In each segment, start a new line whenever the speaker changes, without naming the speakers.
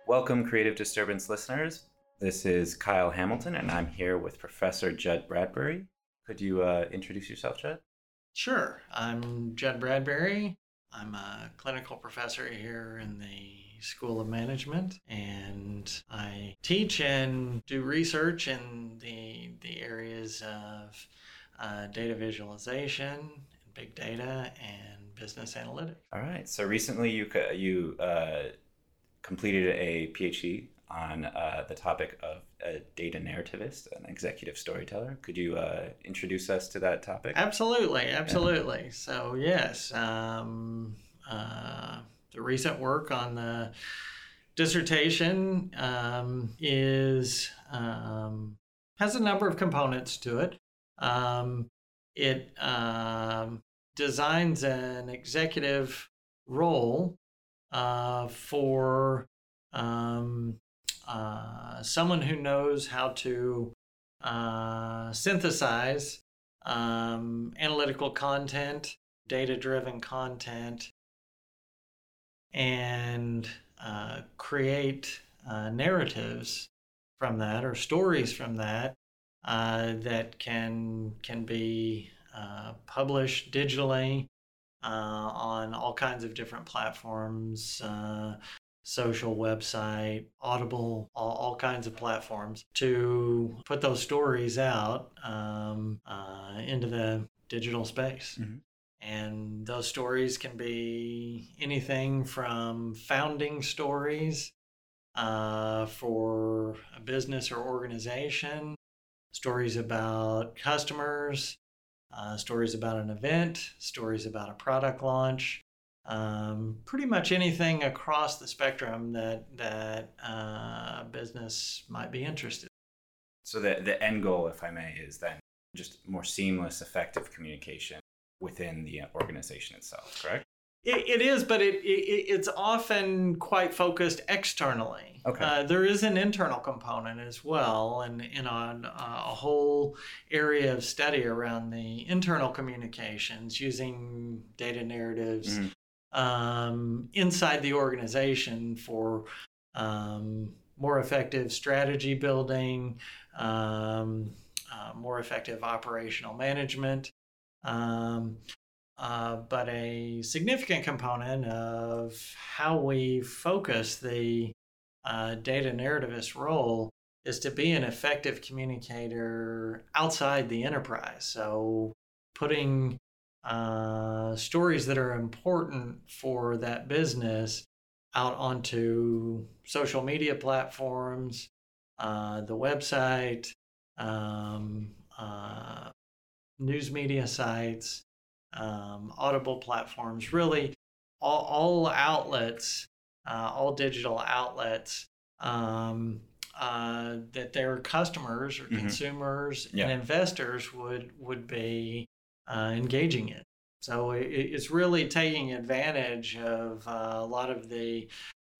Welcome, Creative Disturbance listeners. This is Kyle Hamilton, and I'm here with Professor Judd Bradbury. Could you introduce yourself, Judd?
Sure. I'm Judd Bradbury. I'm a clinical professor here in the School of Management, and I teach and do research in the areas of data visualization, and big data, and business analytics.
All right. So recently you completed a PhD on the topic of a data narrativist, an executive storyteller. Could you introduce us to that topic?
Absolutely. Yeah. So yes, the recent work on the dissertation is has a number of components to it. It designs an executive role for someone who knows how to synthesize analytical content, data-driven content, and create narratives from that or stories from that that can be published digitally on all kinds of different platforms, social, website, Audible, all kinds of platforms, to put those stories out into the digital space.
Mm-hmm.
And those stories can be anything from founding stories for a business or organization, stories about customers, stories about an event, stories about a product launch, pretty much anything across the spectrum that business might be interested in.
So the end goal, if I may, is then just more seamless, effective communication within the organization itself, correct?
It is, but it's often quite focused externally.
Okay.
There is an internal component as well, and on a whole area of study around the internal communications using data narratives inside the organization for more effective strategy building, more effective operational management. But a significant component of how we focus the data narrativist role is to be an effective communicator outside the enterprise. So putting stories that are important for that business out onto social media platforms, the website, news media sites, Audible platforms, really all outlets, all digital outlets that their customers or consumers and investors would be engaging in. So it's really taking advantage of a lot of the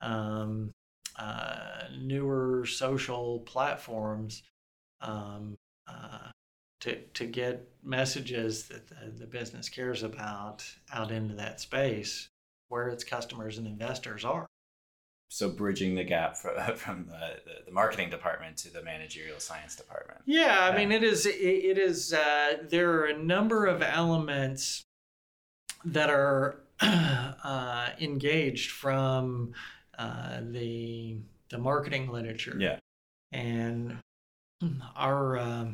newer social platforms to get messages that the business cares about out into that space where its customers and investors are.
So bridging the gap from the marketing department to the managerial science department.
Yeah, I mean, it is. There are a number of elements that are engaged from the marketing literature.
Yeah,
and our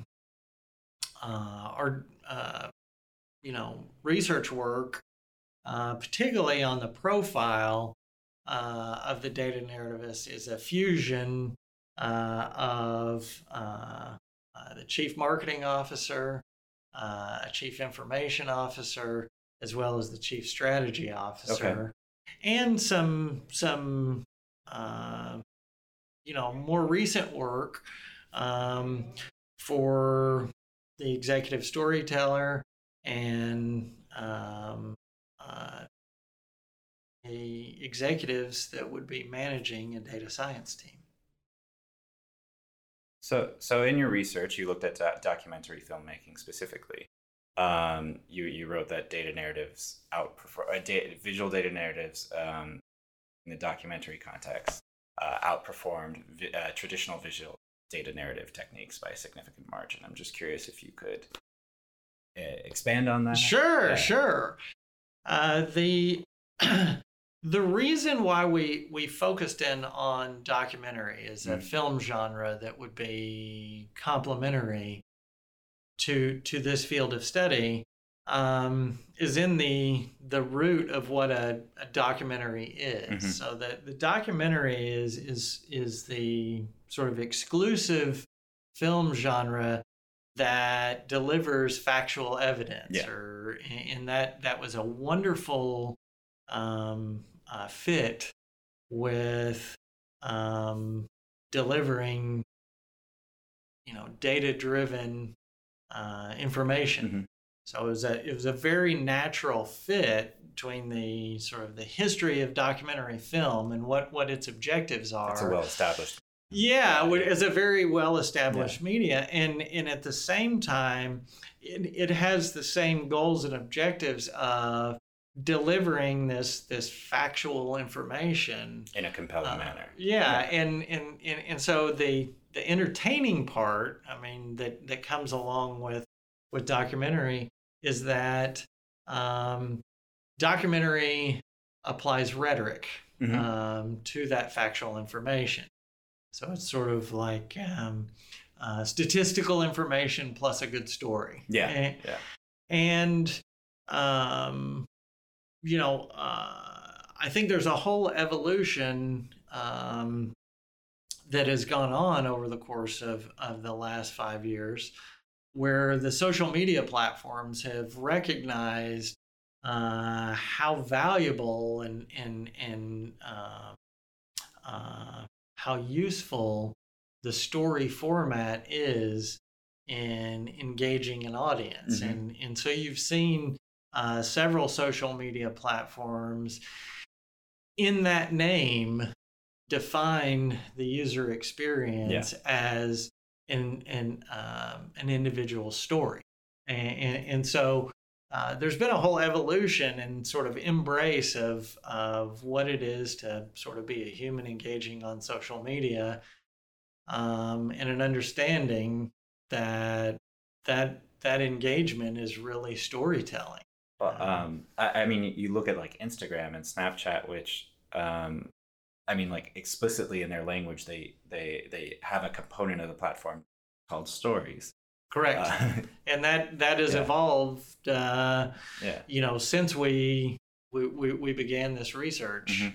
research work, particularly on the profile of the data narrativist, is a fusion of the chief marketing officer, a chief information officer, as well as the chief strategy officer, and some more recent work for the executive storyteller and the executives that would be managing a data science team.
So in your research, you looked at documentary filmmaking specifically. You wrote that data narratives outperform visual data narratives in the documentary context outperformed traditional visual data narrative techniques by a significant margin. I'm just curious if you could expand on that.
Sure. The the reason why we focused in on documentary as a film genre that would be complementary to this field of study is in the root of what a documentary is. So the documentary is the sort of exclusive film genre that delivers factual evidence. And that was a wonderful fit with delivering, data-driven information. So it was a very natural fit between the sort of the history of documentary film and what its objectives are.
It's a well-established.
Yeah, it's a very well-established media, and at the same time, it has the same goals and objectives of delivering this factual information
in a compelling manner.
And so the entertaining part, that comes along with documentary is that documentary applies rhetoric to that factual information. So it's sort of like statistical information plus a good story. And I think there's a whole evolution that has gone on over the course of the last 5 years, where the social media platforms have recognized how valuable and how useful the story format is in engaging an audience. And so you've seen several social media platforms in that name define the user experience as an individual story. And so there's been a whole evolution and sort of embrace of what it is to sort of be a human engaging on social media, and an understanding that engagement is really storytelling.
Well, you look at like Instagram and Snapchat, which like explicitly in their language, they have a component of the platform called stories.
Correct. And that has evolved, since we began this research.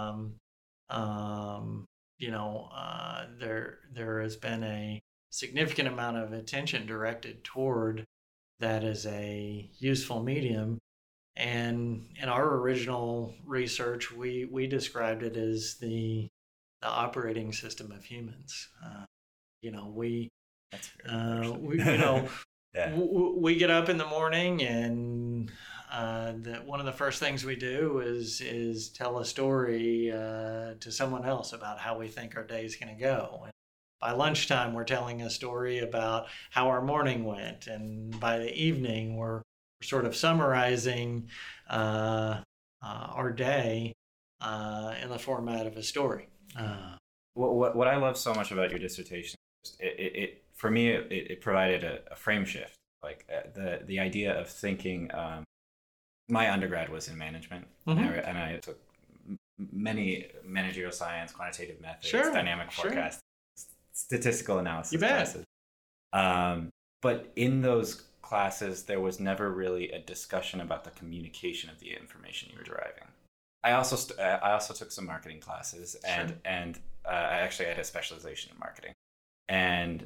There has been a significant amount of attention directed toward that as a useful medium. And in our original research, we described it as the operating system of humans.
That's very
we get up in the morning, and one of the first things we do is tell a story to someone else about how we think our day is going to go. And by lunchtime, we're telling a story about how our morning went, and by the evening, we're sort of summarizing our day in the format of a story.
What I love so much about your dissertation, it for me, it provided a frame shift. Like the idea of thinking. My undergrad was in management, and I took many managerial science, quantitative methods, dynamic forecast, statistical analysis classes. But in those classes, there was never really a discussion about the communication of the information you were deriving. I also took some marketing classes, and I actually had a specialization in marketing, and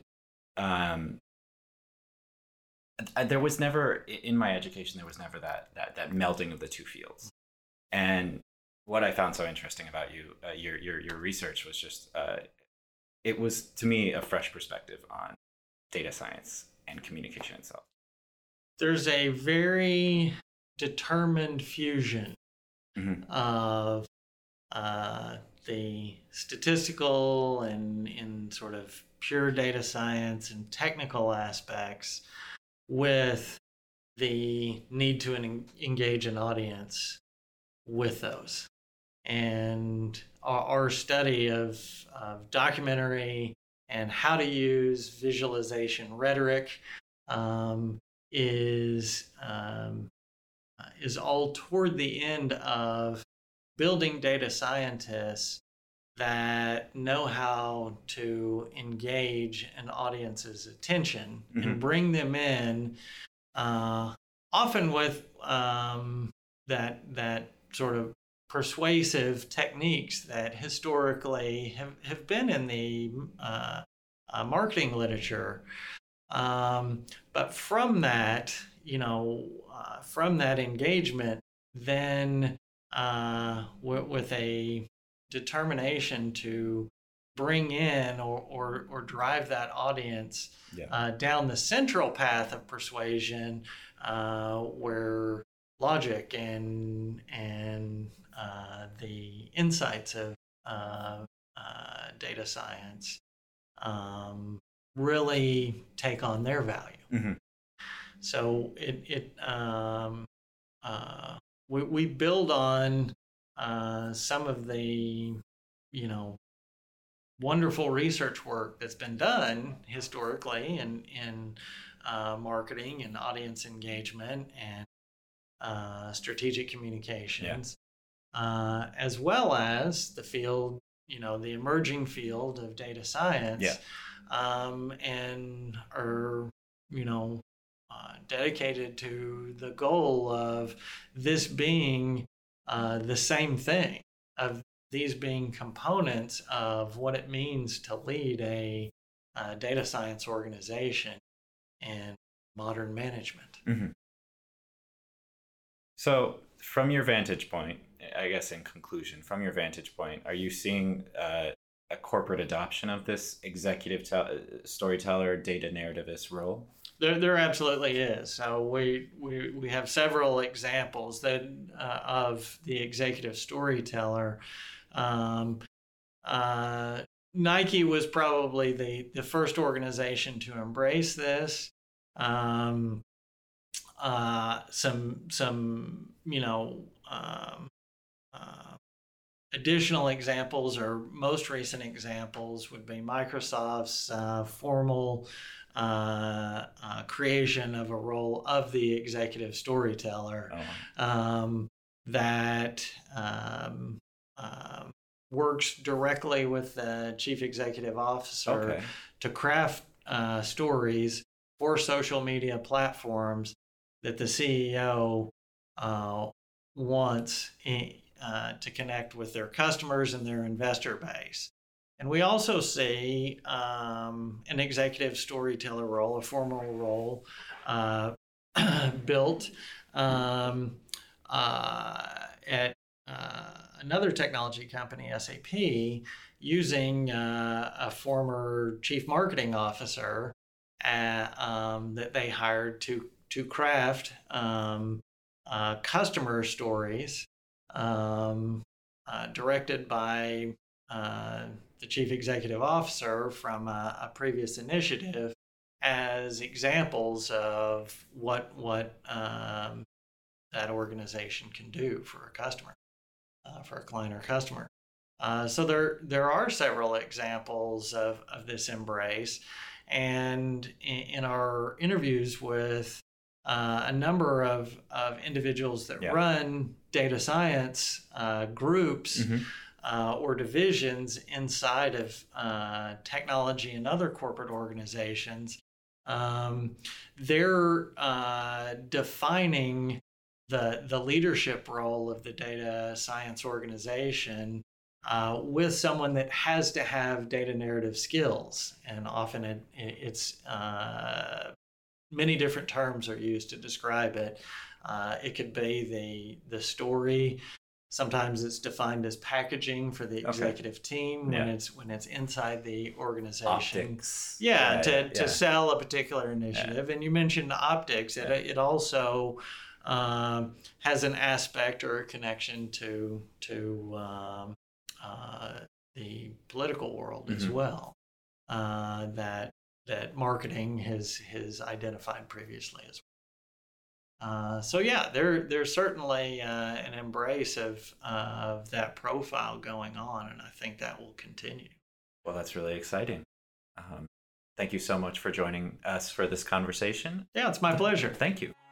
there was never, in my education, there was never that melding of the two fields. And what I found so interesting about your research was just it was, to me, a fresh perspective on data science and communication itself.
There's a very determined fusion of the statistical and sort of pure data science and technical aspects with the need to engage an audience with those. and our study of documentary and how to use visualization rhetoric um, is is all toward the end of building data scientists that know how to engage an audience's attention and bring them in, often with that sort of persuasive techniques that historically have been in the marketing literature. But from that, from that engagement, then with a determination to bring in or drive that audience down the central path of persuasion, where logic and the insights of data science really take on their value. So we build on some of the wonderful research work that's been done historically in marketing and audience engagement and strategic communications, as well as the field, the emerging field of data science, and are dedicated to the goal of this being the same thing, of these being components of what it means to lead a data science organization and modern management.
So from your vantage point, I guess in conclusion, from your vantage point, are you seeing a corporate adoption of this executive storyteller, data narrativist role?
There absolutely is. So we have several examples that of the executive storyteller. Nike was probably the first organization to embrace this. Additional examples, or most recent examples, would be Microsoft's formal creation of a role of the executive storyteller that works directly with the chief executive officer to craft stories for social media platforms that the CEO wants to connect with their customers and their investor base. And we also see an executive storyteller role, a formal role, built at another technology company, SAP, using a former chief marketing officer that they hired to craft customer stories directed by the chief executive officer from a previous initiative, as examples of what that organization can do for a customer, for a client or customer. So there are several examples of this embrace, and in our interviews with a number of individuals that run data science groups or divisions inside of technology and other corporate organizations, they're defining the leadership role of the data science organization with someone that has to have data narrative skills. And often it's many different terms are used to describe it. It could be the story. Sometimes it's defined as packaging for the executive team when it's inside the organization.
Optics.
To sell a particular initiative. And you mentioned optics. It also has an aspect or a connection to the political world as well. That marketing has identified previously as So yeah, there's certainly an embrace of that profile going on, and I think that will continue.
Well, that's really exciting. Thank you so much for joining us for this conversation.
Yeah, it's my pleasure.
Thank you.